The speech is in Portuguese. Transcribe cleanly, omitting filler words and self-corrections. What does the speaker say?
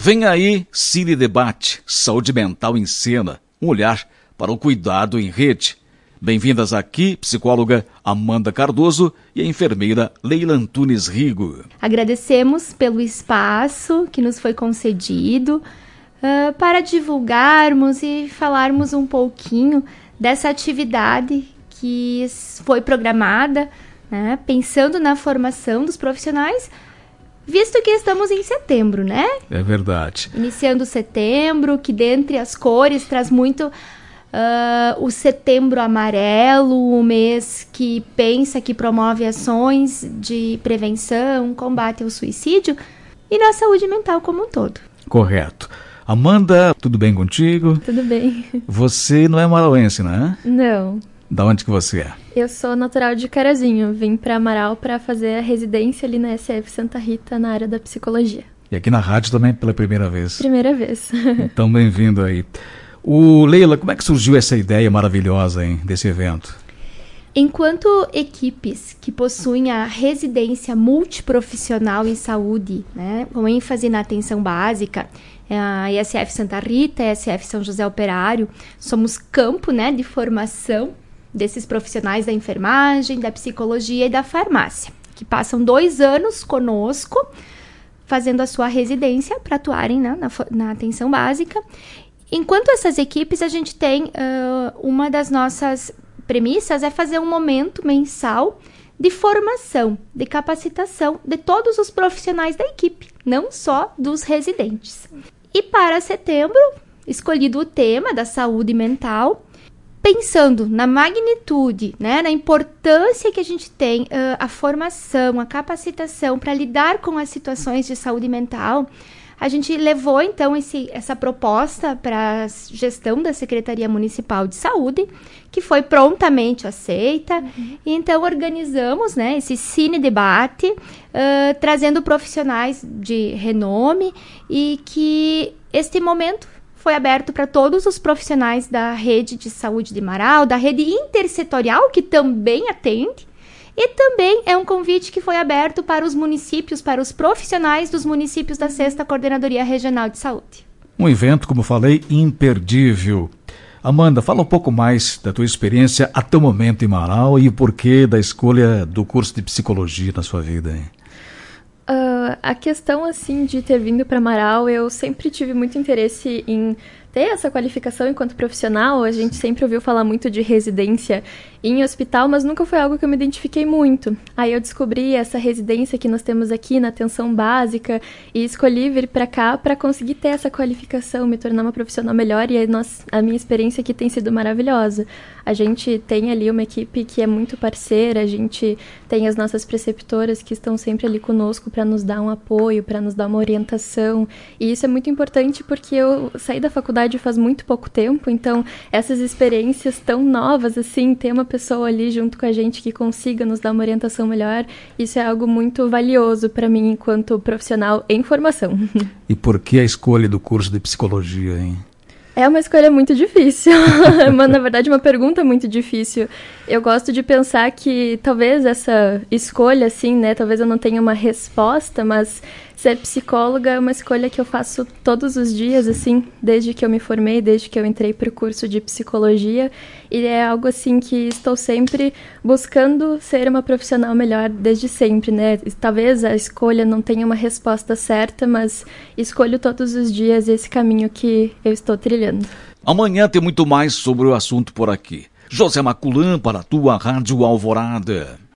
Vem aí Cine Debate, Saúde Mental em Cena, um olhar para o cuidado em rede. Bem-vindas aqui, psicóloga Amanda Cardoso e a enfermeira Leila Antunes Rigo. Agradecemos pelo espaço que nos foi concedido para divulgarmos e falarmos um pouquinho dessa atividade que foi programada, né, pensando na formação dos profissionais, visto que estamos em setembro, né? É verdade. Iniciando setembro, que dentre as cores traz muito o setembro amarelo, o mês que pensa, que promove ações de prevenção, combate ao suicídio e na saúde mental como um todo. Correto. Amanda, tudo bem contigo? Tudo bem. Você não é marauense, né? Não. Da onde que você é? Eu sou natural de Carazinho, vim para Amaral para fazer a residência ali na SF Santa Rita, na área da psicologia. E aqui na rádio também pela primeira vez? Primeira vez. Então, bem-vindo aí. Leila, como é que surgiu essa ideia maravilhosa, hein, desse evento? Enquanto equipes que possuem a residência multiprofissional em saúde, né, com ênfase na atenção básica, a ESF Santa Rita, a ESF São José Operário, somos campo, né, de formação desses profissionais da enfermagem, da psicologia e da farmácia, que passam 2 anos conosco, fazendo a sua residência para atuarem, né, na atenção básica. Enquanto essas equipes, a gente tem uma das nossas premissas é fazer um momento mensal de formação, de capacitação de todos os profissionais da equipe, não só dos residentes. E para setembro, escolhido o tema da saúde mental, pensando na magnitude, né, na importância que a gente tem a formação, a capacitação para lidar com as situações de saúde mental, a gente levou, então, essa proposta para a gestão da Secretaria Municipal de Saúde, que foi prontamente aceita. E, então, organizamos, né, esse Cine Debate, trazendo profissionais de renome e que este momento foi aberto para todos os profissionais da rede de saúde de Amaral, da rede intersetorial, que também atende. E também é um convite que foi aberto para os municípios, para os profissionais dos municípios da 6ª Coordenadoria Regional de Saúde. Um evento, como falei, imperdível. Amanda, fala um pouco mais da tua experiência até o momento em Amaral e o porquê da escolha do curso de psicologia na sua vida, hein? A questão, assim, de ter vindo para Amaral, eu sempre tive muito interesse em ter essa qualificação enquanto profissional. A gente sempre ouviu falar muito de residência em hospital, mas nunca foi algo que eu me identifiquei muito. Aí eu descobri essa residência que nós temos aqui na atenção básica e escolhi vir para cá para conseguir ter essa qualificação, me tornar uma profissional melhor, e a minha experiência aqui tem sido maravilhosa. A gente tem ali uma equipe que é muito parceira, a gente tem as nossas preceptoras que estão sempre ali conosco para nos dar um apoio, para nos dar uma orientação, e isso é muito importante porque eu saí da faculdade faz muito pouco tempo, então essas experiências tão novas, assim, ter uma pessoa ali junto com a gente que consiga nos dar uma orientação melhor, isso é algo muito valioso para mim enquanto profissional em formação. E por que a escolha do curso de psicologia, hein? É uma escolha muito difícil, mas na verdade uma pergunta muito difícil. Eu gosto de pensar que talvez essa escolha, assim, né, talvez eu não tenha uma resposta, mas ser psicóloga é uma escolha que eu faço todos os dias, assim, desde que eu me formei, desde que eu entrei para o curso de psicologia, e é algo, assim, que estou sempre buscando ser uma profissional melhor desde sempre, né? Talvez a escolha não tenha uma resposta certa, mas escolho todos os dias esse caminho que eu estou trilhando. Amanhã tem muito mais sobre o assunto por aqui. José Maculan para a tua Rádio Alvorada.